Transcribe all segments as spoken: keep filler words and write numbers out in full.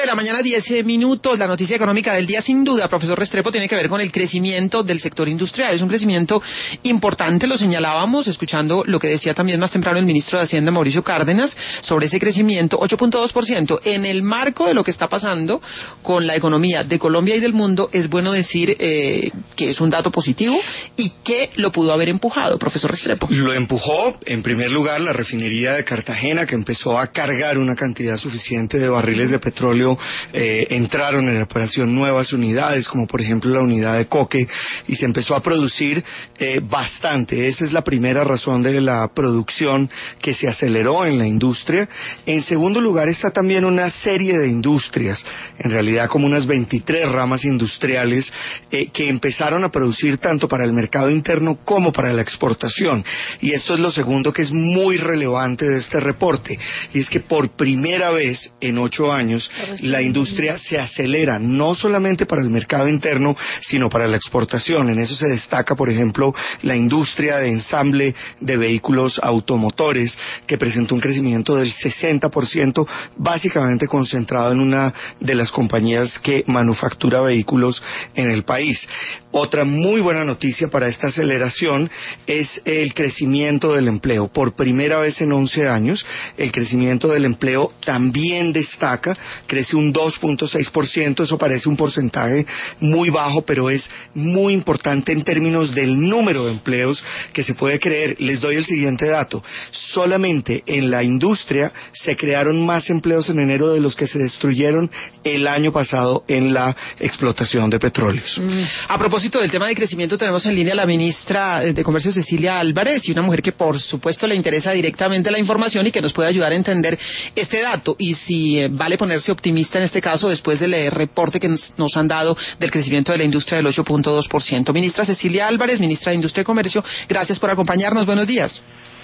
de la mañana, diez minutos. La noticia económica del día, sin duda, profesor Restrepo, tiene que ver con el crecimiento del sector industrial. Es un crecimiento importante, lo señalábamos, escuchando lo que decía también más temprano el ministro de Hacienda, Mauricio Cárdenas, sobre ese crecimiento, ocho punto dos por ciento. En el marco de lo que está pasando con la economía de Colombia y del mundo, es bueno decir eh, que es un dato positivo y que lo pudo haber empujado, profesor Restrepo. Lo empujó, en primer lugar, la refinería de Cartagena, que empezó a cargar una cantidad suficiente de barriles de petróleo. Eh, entraron en operación nuevas unidades, como por ejemplo la unidad de coque, y se empezó a producir eh, bastante. Esa es la primera razón de la producción que se aceleró en la industria. En segundo lugar, está también una serie de industrias, en realidad como unas veintitrés ramas industriales, eh, que empezaron a producir tanto para el mercado interno como para la exportación. Y esto es lo segundo que es muy relevante de este reporte, y es que por primera vez en ocho años la industria se acelera, no solamente para el mercado interno, sino para la exportación. En eso se destaca, por ejemplo, la industria de ensamble de vehículos automotores, que presentó un crecimiento del sesenta por ciento, básicamente concentrado en una de las compañías que manufactura vehículos en el país. Otra muy buena noticia para esta aceleración es el crecimiento del empleo. Por primera vez en once años, el crecimiento del empleo también destaca, crece un dos punto seis por ciento, eso parece un porcentaje muy bajo, pero es muy importante en términos del número de empleos que se puede crear. Les doy el siguiente dato: solamente en la industria se crearon más empleos en enero de los que se destruyeron el año pasado en la explotación de petróleos. Mm. A propósito del tema de crecimiento, tenemos en línea a la ministra de Comercio, Cecilia Álvarez, y una mujer que por supuesto le interesa directamente la información y que nos puede ayudar a entender este dato, y si eh, vale ponerse optimista en este caso después del eh, reporte que nos, nos han dado del crecimiento de la industria del ocho punto dos por ciento. Ministra Cecilia Álvarez, ministra de Industria y Comercio, gracias por acompañarnos. Buenos días.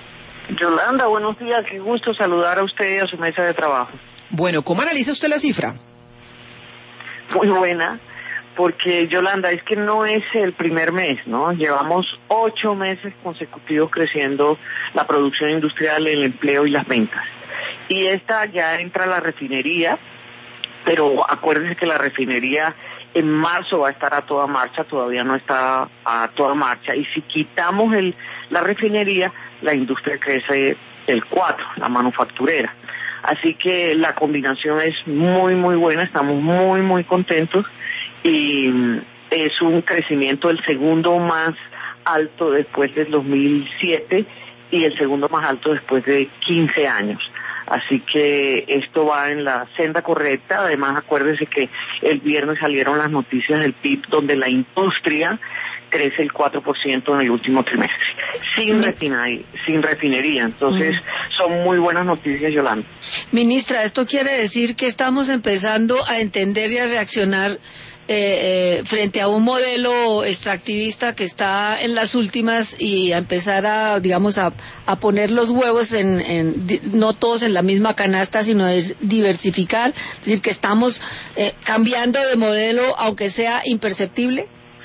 Yolanda, buenos días. Qué gusto saludar a usted y a su mesa de trabajo. Bueno, ¿cómo analiza usted la cifra? Muy buena, porque Yolanda, es que no es el primer mes, ¿no? Llevamos ocho meses consecutivos creciendo la producción industrial, el empleo y las ventas. Y esta ya entra a la refinería, pero acuérdense que la refinería en marzo va a estar a toda marcha, todavía no está a toda marcha. Y si quitamos el la refinería, la industria crece el cuatro, la manufacturera. Así que la combinación es muy, muy buena, estamos muy, muy contentos, y es un crecimiento el segundo más alto después del dos mil siete y el segundo más alto después de quince años. Así que esto va en la senda correcta. Además, acuérdense que el viernes salieron las noticias del P I B, donde la industria crece el cuatro por ciento en el último trimestre, sin refinería. Sin refinería. Entonces, son muy buenas noticias, Yolanda. Ministra, esto quiere decir que estamos empezando a entender y a reaccionar Eh, eh, frente a un modelo extractivista que está en las últimas, y a empezar a, digamos, a, a poner los huevos en, en, no todos en la misma canasta, sino diversificar, es decir, que estamos eh, cambiando de modelo, aunque sea imperceptible.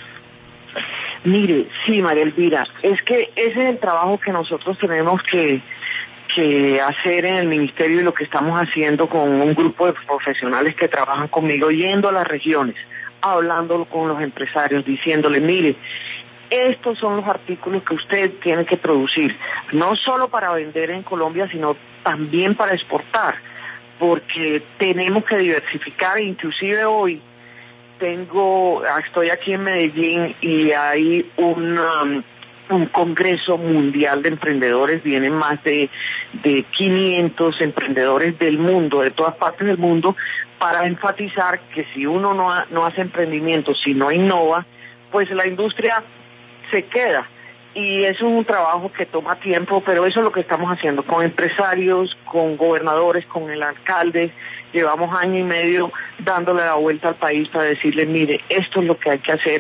Mire, sí, María Elvira, es que ese es el trabajo que nosotros tenemos que que hacer en el ministerio, y lo que estamos haciendo con un grupo de profesionales que trabajan conmigo, yendo a las regiones, hablando con los empresarios, diciéndole, mire, estos son los artículos que usted tiene que producir, no solo para vender en Colombia, sino también para exportar, porque tenemos que diversificar. Inclusive hoy tengo, estoy aquí en Medellín y hay un, um, un congreso mundial de emprendedores, vienen más de, de quinientos emprendedores del mundo, de todas partes del mundo, para enfatizar que si uno no, ha, no hace emprendimiento, si no innova, pues la industria se queda. Y eso es un trabajo que toma tiempo, pero eso es lo que estamos haciendo con empresarios, con gobernadores, con el alcalde. Llevamos año y medio dándole la vuelta al país para decirle, mire, esto es lo que hay que hacer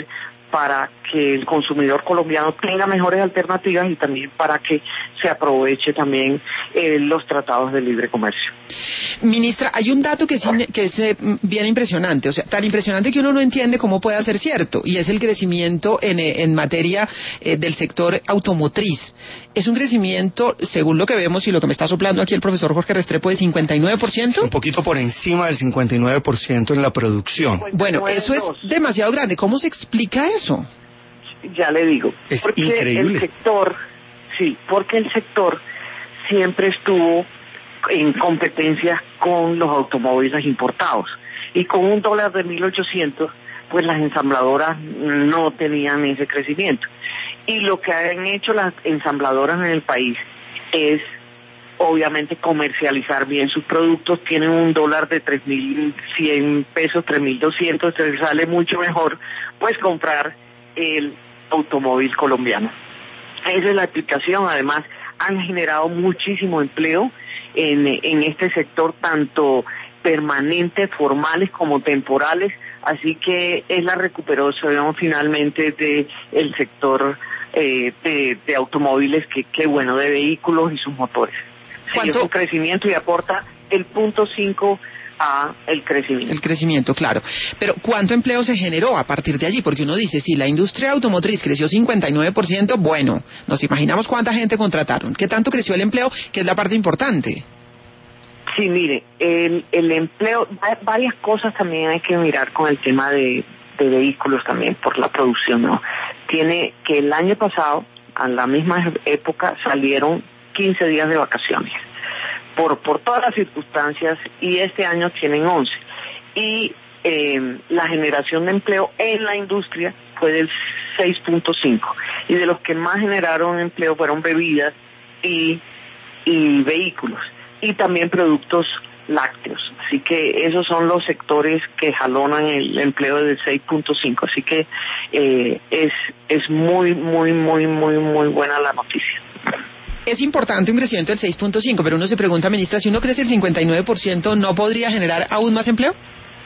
para que el consumidor colombiano tenga mejores alternativas y también para que se aproveche también eh, los tratados de libre comercio. Ministra, hay un dato que es, que es eh, bien impresionante, o sea, tan impresionante que uno no entiende cómo puede ser cierto, y es el crecimiento en, en materia eh, del sector automotriz. Es un crecimiento, según lo que vemos y lo que me está soplando aquí el profesor Jorge Restrepo, de cincuenta y nueve por ciento. Un poquito por encima del cincuenta y nueve por ciento en la producción. Bueno, eso es demasiado grande. ¿Cómo se explica eso? Ya le digo. Es porque increíble. El sector, sí, porque el sector siempre estuvo en competencia con los automóviles importados. Y con un dólar de mil ochocientos, pues las ensambladoras no tenían ese crecimiento. Y lo que han hecho las ensambladoras en el país es, obviamente, comercializar bien sus productos. Tienen un dólar de tres mil cien pesos, tres mil doscientos, entonces sale mucho mejor, pues, comprar el automóvil colombiano. Esa es la explicación. Además, han generado muchísimo empleo en, en este sector, tanto permanentes, formales como temporales, así que es la recuperación finalmente de el sector eh, de, de automóviles, que, que bueno, de vehículos y sus motores. Sí, es un crecimiento y aporta el punto cinco a el crecimiento. El crecimiento, claro. Pero ¿cuánto empleo se generó a partir de allí? Porque uno dice, si la industria automotriz creció cincuenta y nueve por ciento, bueno, nos imaginamos cuánta gente contrataron. ¿Qué tanto creció el empleo? Que es la parte importante. Sí, mire, el, el empleo, varias cosas también hay que mirar con el tema de, de vehículos también, por la producción, ¿no? Tiene que el año pasado, a la misma época, salieron quince días de vacaciones. Por, por todas las circunstancias, y este año tienen once. Y eh, la generación de empleo en la industria fue del seis punto cinco. Y de los que más generaron empleo fueron bebidas y, y vehículos. Y también productos lácteos. Así que esos son los sectores que jalonan el empleo del seis punto cinco. Así que eh, es, es muy, muy, muy, muy, muy buena la noticia. Es importante un crecimiento del seis punto cinco, pero uno se pregunta, ministra, si uno crece el cincuenta y nueve por ciento, ¿no podría generar aún más empleo?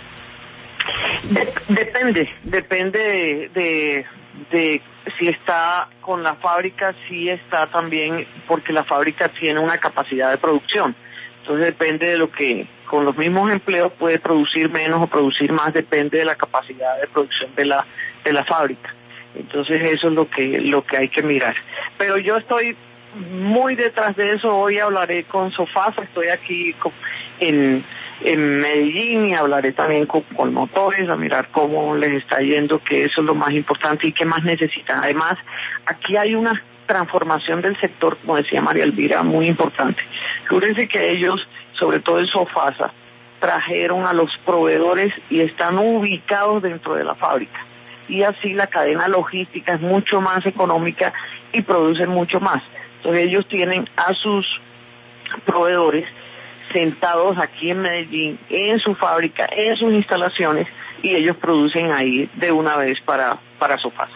De, depende, depende de, de, de si está con la fábrica, si está también, porque la fábrica tiene una capacidad de producción. Entonces depende de lo que, con los mismos empleos puede producir menos o producir más, depende de la capacidad de producción de la, de la fábrica. Entonces eso es lo que, lo que hay que mirar. Pero yo estoy muy detrás de eso. Hoy hablaré con Sofasa, estoy aquí con, en, en Medellín, y hablaré también con, con motores, a mirar cómo les está yendo, que eso es lo más importante y qué más necesitan. Además, aquí hay una transformación del sector, como decía María Elvira, muy importante. Fíjense que ellos, sobre todo en Sofasa, trajeron a los proveedores y están ubicados dentro de la fábrica. Y así la cadena logística es mucho más económica y producen mucho más. Entonces ellos tienen a sus proveedores sentados aquí en Medellín, en su fábrica, en sus instalaciones, y ellos producen ahí de una vez para, para Sofasa.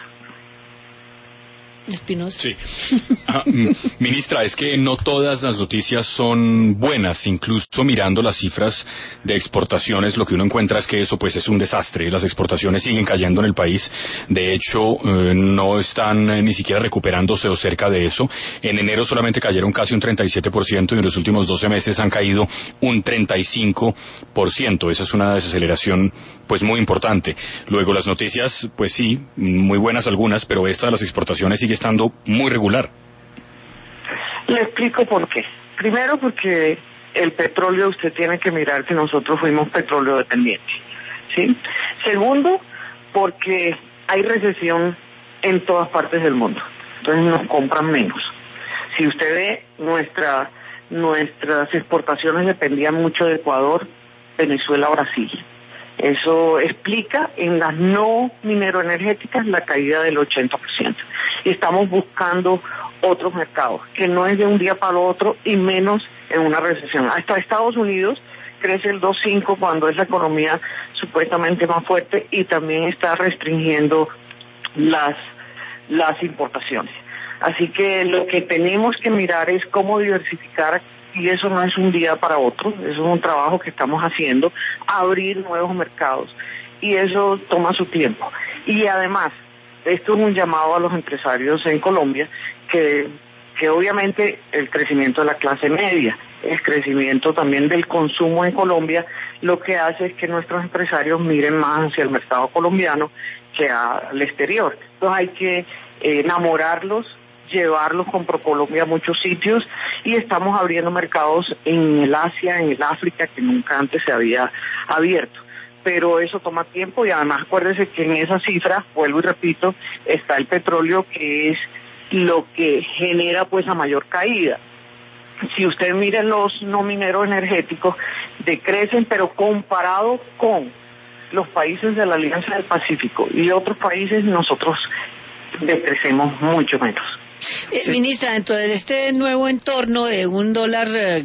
Espinosa. Sí. Ah, ministra, es que no todas las noticias son buenas. Incluso mirando las cifras de exportaciones, lo que uno encuentra es que eso pues es un desastre. Las exportaciones siguen cayendo en el país. De hecho, eh, no están eh, ni siquiera recuperándose o cerca de eso. En enero solamente cayeron casi un treinta y siete por ciento y en los últimos doce meses han caído un treinta y cinco por ciento. Esa es una desaceleración pues muy importante. Luego las noticias, pues sí, muy buenas algunas, pero esta de las exportaciones sigue estando muy regular. Le explico por qué. Primero, porque el petróleo, usted tiene que mirar que nosotros fuimos petróleo dependientes, ¿sí? Segundo, porque hay recesión en todas partes del mundo, entonces nos compran menos. Si usted ve, nuestra, nuestras exportaciones dependían mucho de Ecuador, Venezuela, Brasil. Eso explica en las no mineroenergéticas la caída del ochenta por ciento. Y estamos buscando otros mercados, que no es de un día para el otro y menos en una recesión. Hasta Estados Unidos crece el dos punto cinco cuando es la economía supuestamente más fuerte, y también está restringiendo las, las importaciones. Así que lo que tenemos que mirar es cómo diversificar, y eso no es un día para otro, eso es un trabajo que estamos haciendo, abrir nuevos mercados, y eso toma su tiempo. Y además, esto es un llamado a los empresarios en Colombia, que, que obviamente el crecimiento de la clase media, el crecimiento también del consumo en Colombia, lo que hace es que nuestros empresarios miren más hacia el mercado colombiano que al exterior. Entonces hay que eh, enamorarlos, llevarlos con ProColombia a muchos sitios, y estamos abriendo mercados en el Asia, en el África, que nunca antes se había abierto. Pero eso toma tiempo, y además acuérdese que en esa cifra, vuelvo y repito, está el petróleo, que es lo que genera pues a mayor caída. Si usted mira los no mineros energéticos, decrecen, pero comparado con los países de la Alianza del Pacífico y otros países, nosotros decrecemos mucho menos. Eh, sí. Ministra, dentro de este nuevo entorno de un dólar eh,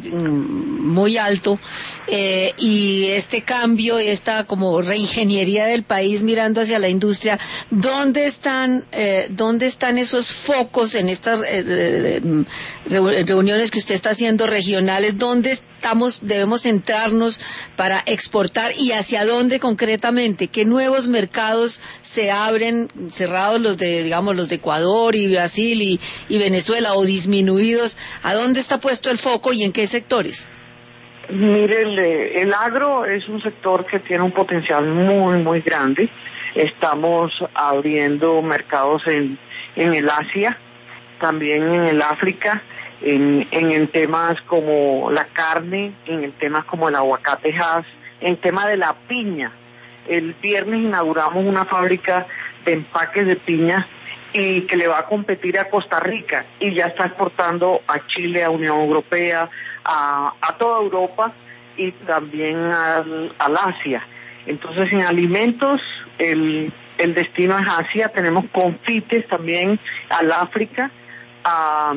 muy alto eh, y este cambio, esta como reingeniería del país mirando hacia la industria, ¿dónde están eh, dónde están esos focos en estas eh, reuniones que usted está haciendo regionales? ¿Dónde estamos, debemos centrarnos para exportar, y hacia dónde concretamente? ¿Qué nuevos mercados se abren, cerrados los de, digamos, los de Ecuador y Brasil y y Venezuela, o disminuidos? ¿A dónde está puesto el foco y en qué sectores? Mire, el, el agro es un sector que tiene un potencial muy, muy grande. Estamos abriendo mercados en, en el Asia, también en el África, en, en, en temas como la carne, en el temas como el aguacate Hass, en tema de la piña. El viernes inauguramos una fábrica de empaques de piña y que le va a competir a Costa Rica, y ya está exportando a Chile, a Unión Europea, a, a toda Europa y también al, al Asia. Entonces, en alimentos el, el destino es Asia. Tenemos confites también al África, a,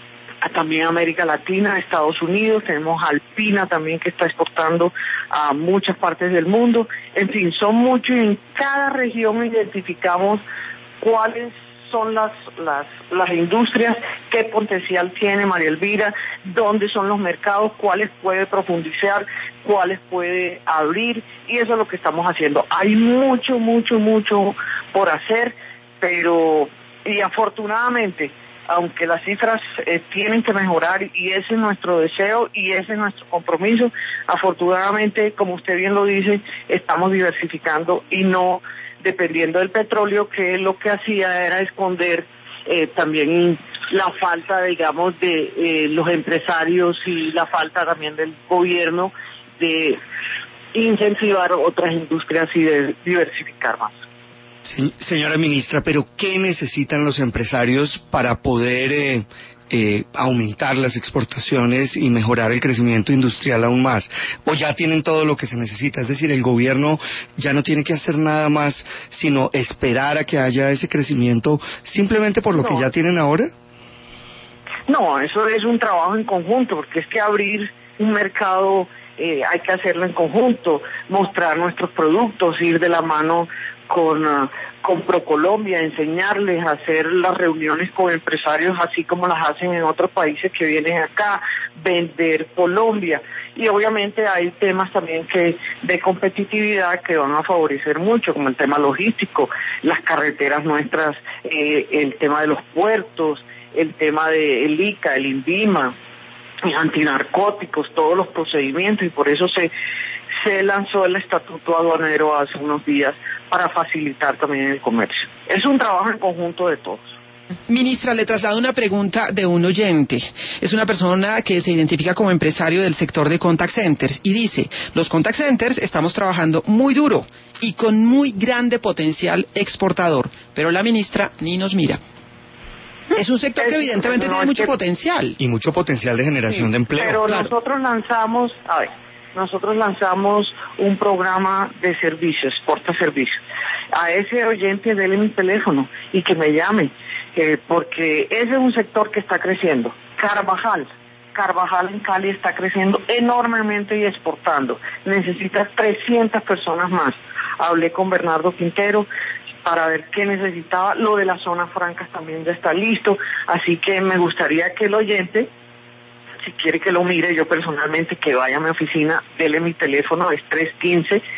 a también América Latina, a Estados Unidos. Tenemos Alpina también, que está exportando a muchas partes del mundo. En fin, son muchos, y en cada región identificamos cuáles son las, las, las industrias, qué potencial tiene María Elvira, dónde son los mercados, cuáles puede profundizar, cuáles puede abrir, y eso es lo que estamos haciendo. Hay mucho, mucho, mucho por hacer, pero, y afortunadamente, aunque las cifras eh, tienen que mejorar, y ese es nuestro deseo y ese es nuestro compromiso, afortunadamente, como usted bien lo dice, estamos diversificando y no dependiendo del petróleo, que lo que hacía era esconder eh, también la falta, digamos, de eh, los empresarios, y la falta también del gobierno de incentivar otras industrias y de diversificar más. Sí, señora ministra, pero ¿qué necesitan los empresarios para poder eh, eh, aumentar las exportaciones y mejorar el crecimiento industrial aún más? ¿O ya tienen todo lo que se necesita? Es decir, el gobierno ya no tiene que hacer nada más, sino esperar a que haya ese crecimiento simplemente por lo no. que ya tienen ahora. No, eso es un trabajo en conjunto, porque es que abrir un mercado eh, hay que hacerlo en conjunto, mostrar nuestros productos, ir de la mano con uh, con ProColombia, enseñarles a hacer las reuniones con empresarios así como las hacen en otros países que vienen acá, vender Colombia. Y obviamente hay temas también que de competitividad que van a favorecer mucho, como el tema logístico, las carreteras nuestras, eh, el tema de los puertos, el tema del I C A, el INVIMA, antinarcóticos, todos los procedimientos, y por eso se se lanzó el estatuto aduanero hace unos días para facilitar también el comercio. Es un trabajo en conjunto de todos. Ministra, le traslado una pregunta de un oyente. Es una persona que se identifica como empresario del sector de contact centers y dice: los contact centers estamos trabajando muy duro y con muy grande potencial exportador, pero la ministra ni nos mira. Es un sector que evidentemente no, tiene mucho que... potencial. Y mucho potencial de generación sí, de empleo. Pero claro. nosotros lanzamos, a ver, nosotros lanzamos un programa de servicios, porta servicios. A ese oyente dele mi teléfono y que me llame, eh, porque ese es un sector que está creciendo. Carvajal, Carvajal en Cali está creciendo enormemente y exportando. Necesita trescientas personas más. Hablé con Bernardo Quintero para ver qué necesitaba. Lo de las zonas francas también ya está listo, así que me gustaría que el oyente, si quiere que lo mire, yo personalmente, que vaya a mi oficina, dele mi teléfono, es tres uno cinco,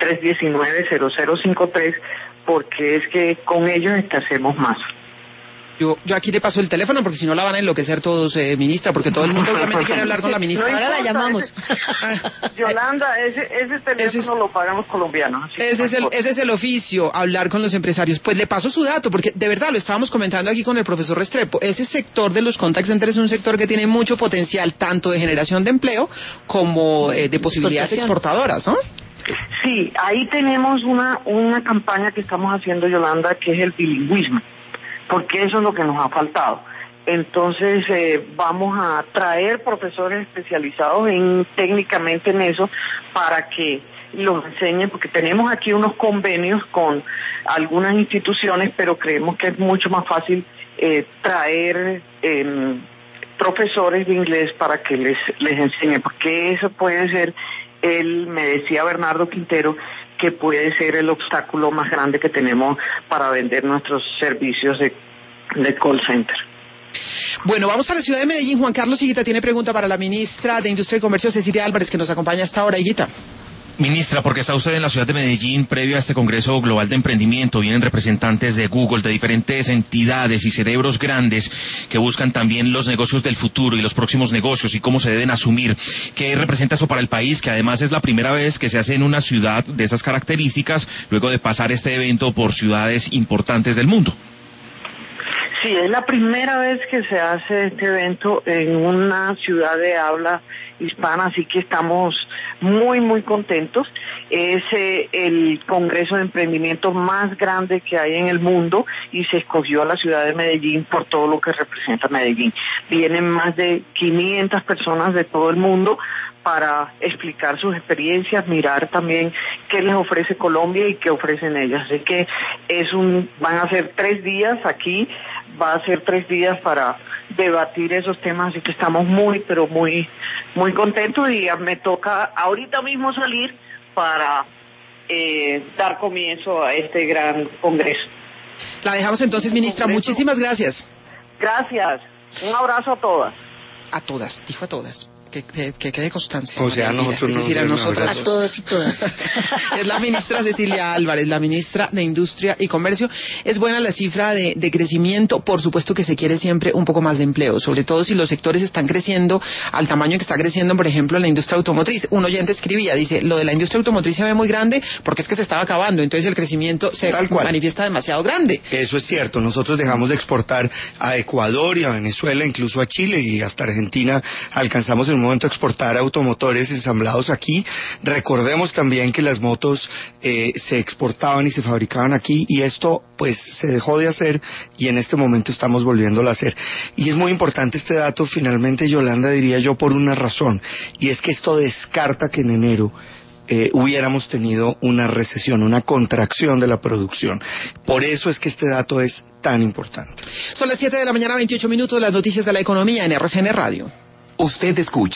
tres uno nueve, cero cero cinco tres, porque es que con ellos es que hacemos más. Yo, yo aquí le paso el teléfono porque si no la van a enloquecer todos, eh, ministra, porque todo el mundo obviamente quiere hablar con la ministra. No Ahora la importa, llamamos. Ese, Yolanda, ese, ese teléfono Ese es, lo pagan los colombianos. Así ese, no es el, ese es el oficio, hablar con los empresarios. Pues le paso su dato, porque de verdad lo estábamos comentando aquí con el profesor Restrepo. Ese sector de los contact centers es un sector que tiene mucho potencial, tanto de generación de empleo como eh, de posibilidades exportadoras, ¿no? Sí, ahí tenemos una, una campaña que estamos haciendo, Yolanda, que es el bilingüismo, porque eso es lo que nos ha faltado. Entonces eh, vamos a traer profesores especializados en técnicamente en eso para que los enseñen, porque tenemos aquí unos convenios con algunas instituciones, pero creemos que es mucho más fácil eh, traer eh, profesores de inglés para que les, les enseñen, porque eso puede ser, él me decía Bernardo Quintero, que puede ser el obstáculo más grande que tenemos para vender nuestros servicios de, de call center. Bueno, vamos a la ciudad de Medellín. Juan Carlos Higuita tiene pregunta para la ministra de Industria y Comercio, Cecilia Álvarez, que nos acompaña hasta ahora. Higuita. Ministra, porque está usted en la ciudad de Medellín, previo a este Congreso Global de Emprendimiento, vienen representantes de Google, de diferentes entidades y cerebros grandes que buscan también los negocios del futuro y los próximos negocios y cómo se deben asumir. ¿Qué representa eso para el país? Que además es la primera vez que se hace en una ciudad de esas características, luego de pasar este evento por ciudades importantes del mundo. Sí, es la primera vez que se hace este evento en una ciudad de habla hispana, así que estamos muy, muy contentos. Es eh, el Congreso de Emprendimiento más grande que hay en el mundo y se escogió a la ciudad de Medellín por todo lo que representa Medellín. Vienen más de quinientas personas de todo el mundo para explicar sus experiencias, mirar también qué les ofrece Colombia y qué ofrecen ellas. Así que es un, van a ser tres días aquí, va a ser tres días para debatir esos temas, así que estamos muy, pero muy, muy contentos y me toca ahorita mismo salir para eh, dar comienzo a este gran congreso. La dejamos entonces, ministra. Muchísimas gracias. Gracias. Un abrazo a todas. A todas, dijo a todas. Que, que, que quede constancia. O sea, nosotros es decir, a nosotras. A todos y todas. Es la ministra Cecilia Álvarez, la ministra de Industria y Comercio. Es buena la cifra de, de crecimiento. Por supuesto que se quiere siempre un poco más de empleo, sobre todo si los sectores están creciendo al tamaño que está creciendo, por ejemplo, la industria automotriz. Un oyente escribía, dice, lo de la industria automotriz se ve muy grande porque es que se estaba acabando, entonces el crecimiento se manifiesta demasiado grande. Eso es cierto. Nosotros dejamos de exportar a Ecuador y a Venezuela, incluso a Chile y hasta Argentina. Alcanzamos en un momento a exportar automotores ensamblados aquí. Recordemos también que las motos eh, se exportaban y se fabricaban aquí y esto pues se dejó de hacer y en este momento estamos volviéndolo a hacer. Y es muy importante este dato finalmente, Yolanda, diría yo, por una razón, y es que esto descarta que en enero Eh, hubiéramos tenido una recesión, una contracción de la producción. Por eso es que este dato es tan importante. Son las siete de la mañana, veintiocho minutos, las noticias de la economía en R C N Radio. Usted escucha